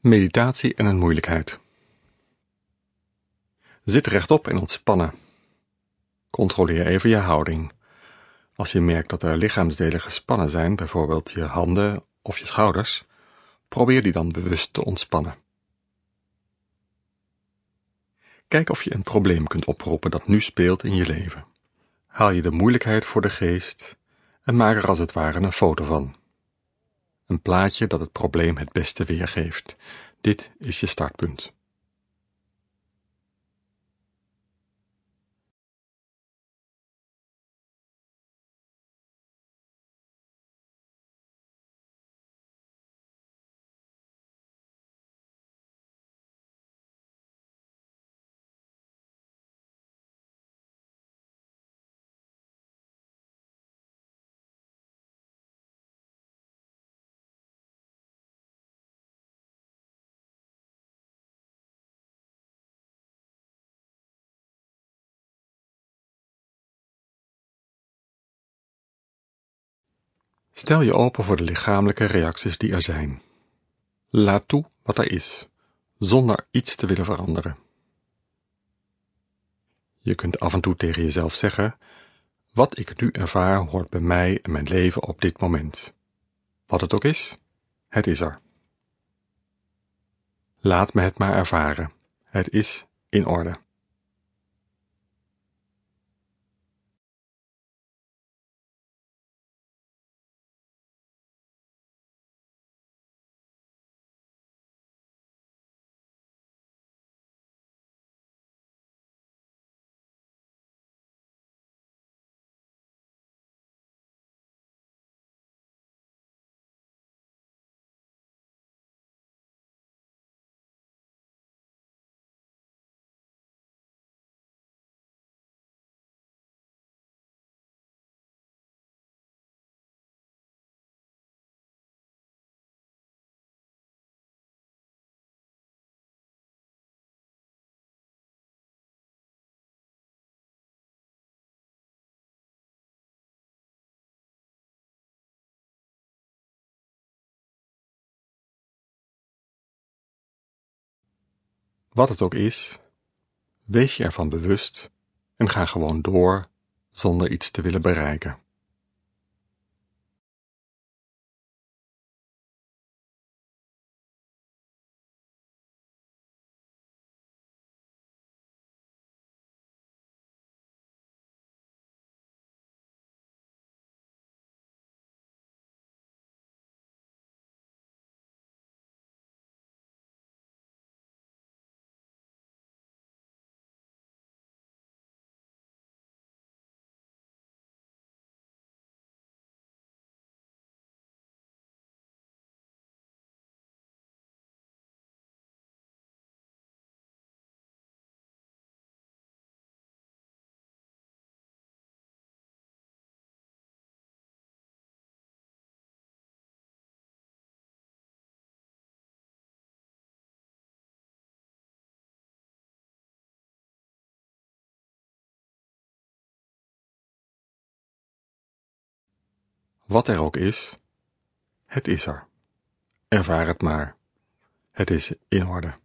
Meditatie en een moeilijkheid. Zit rechtop en ontspannen. Controleer even je houding. Als je merkt dat er lichaamsdelen gespannen zijn, bijvoorbeeld je handen of je schouders, probeer die dan bewust te ontspannen. Kijk of je een probleem kunt oproepen dat nu speelt in je leven. Haal je de moeilijkheid voor de geest en maak er als het ware een foto van. Een plaatje dat het probleem het beste weergeeft. Dit is je startpunt. Stel je open voor de lichamelijke reacties die er zijn. Laat toe wat er is, zonder iets te willen veranderen. Je kunt af en toe tegen jezelf zeggen: wat ik nu ervaar hoort bij mij en mijn leven op dit moment. Wat het ook is, het is er. Laat me het maar ervaren. Het is in orde. Wat het ook is, wees je ervan bewust en ga gewoon door zonder iets te willen bereiken. Wat er ook is, het is er. Ervaar het maar. Het is in orde.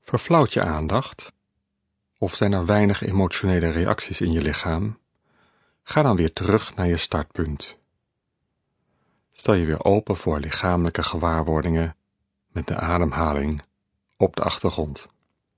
Verflauwt je aandacht? Of zijn er weinig emotionele reacties in je lichaam? Ga dan weer terug naar je startpunt. Stel je weer open voor lichamelijke gewaarwordingen met de ademhaling op de achtergrond.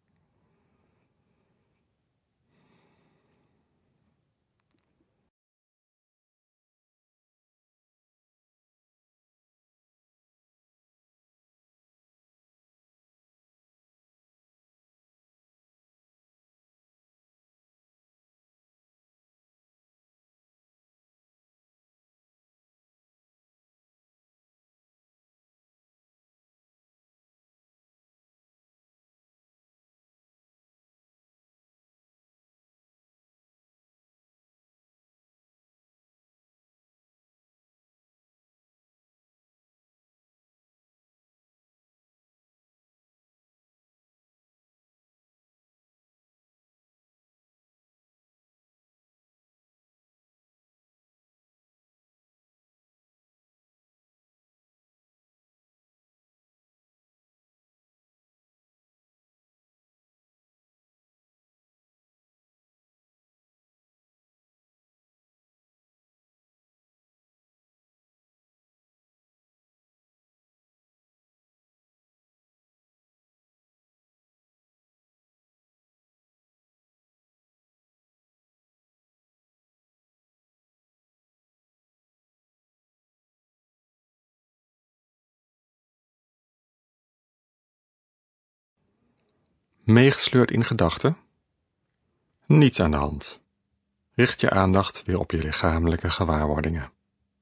Meegesleurd in gedachten? Niets aan de hand. Richt je aandacht weer op je lichamelijke gewaarwordingen.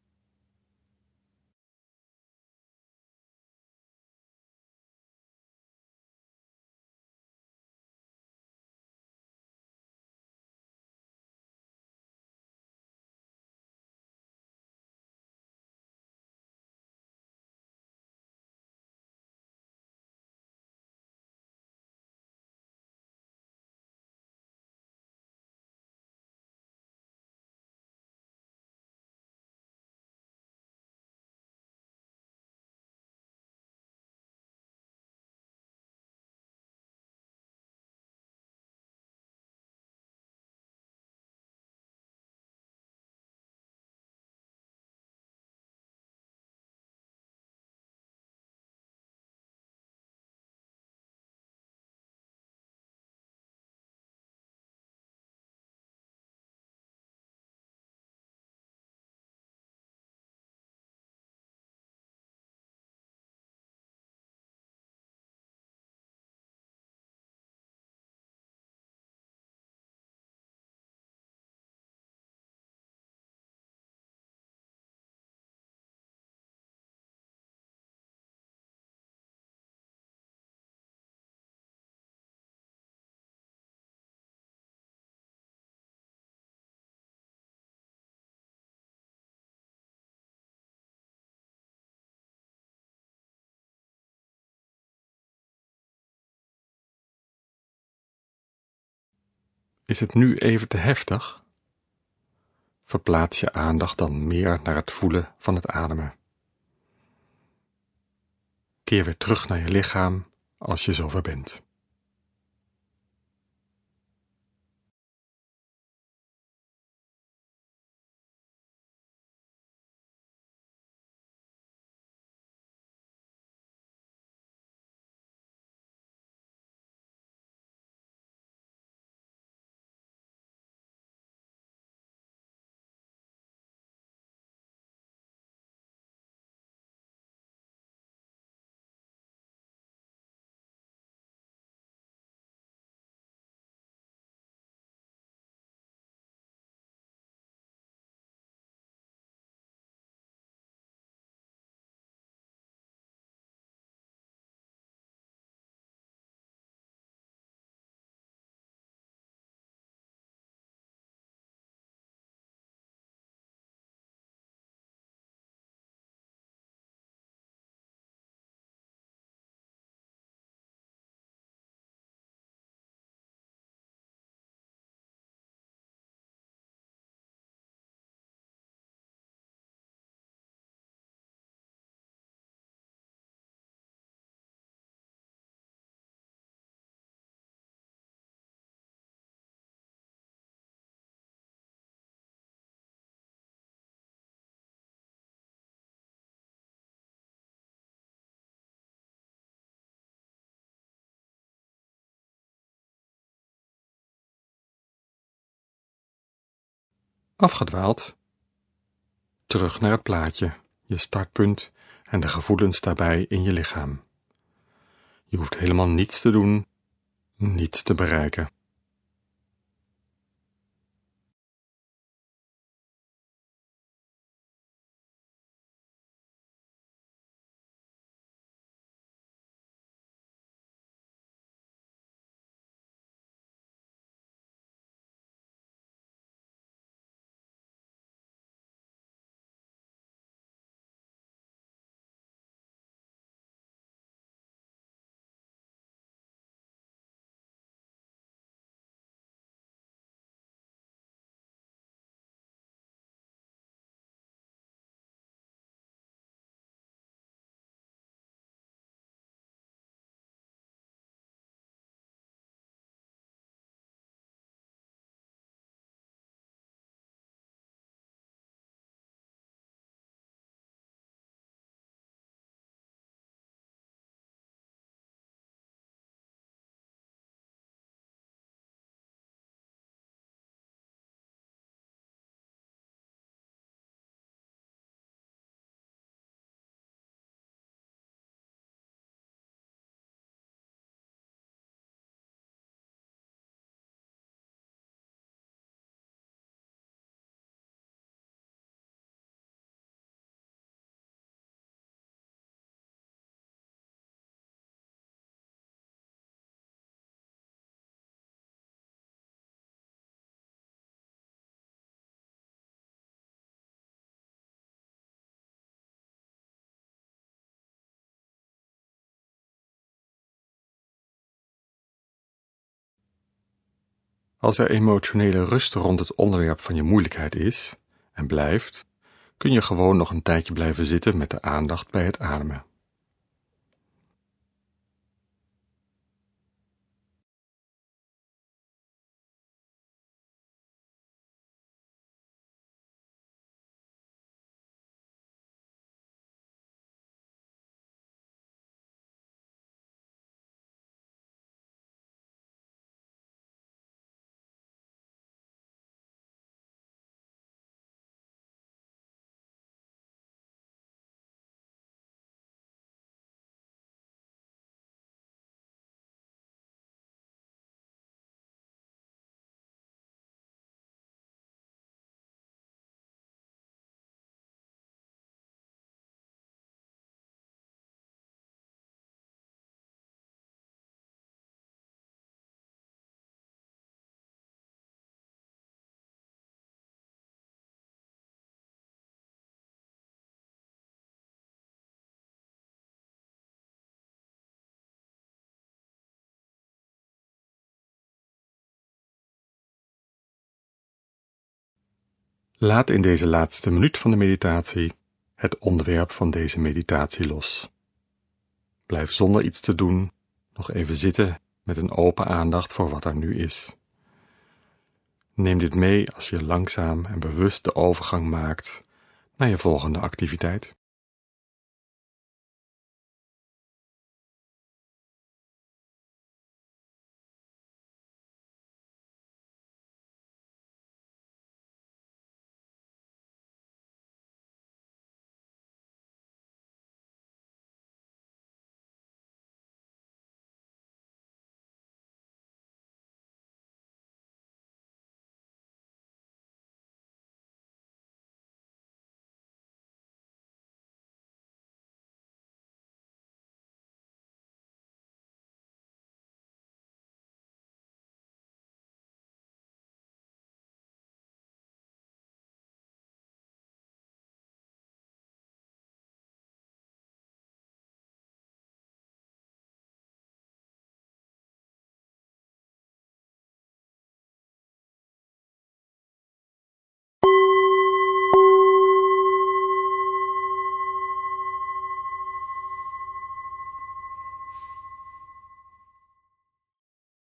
Is het nu even te heftig? Verplaats je aandacht dan meer naar het voelen van het ademen. Keer weer terug naar je lichaam als je zover bent. Afgedwaald. Terug naar het plaatje, je startpunt en de gevoelens daarbij in je lichaam. Je hoeft helemaal niets te doen, niets te bereiken. Als er emotionele rust rond het onderwerp van je moeilijkheid is en blijft, kun je gewoon nog een tijdje blijven zitten met de aandacht bij het ademen. Laat in deze laatste minuut van de meditatie het onderwerp van deze meditatie los. Blijf zonder iets te doen nog even zitten met een open aandacht voor wat er nu is. Neem dit mee als je langzaam en bewust de overgang maakt naar je volgende activiteit.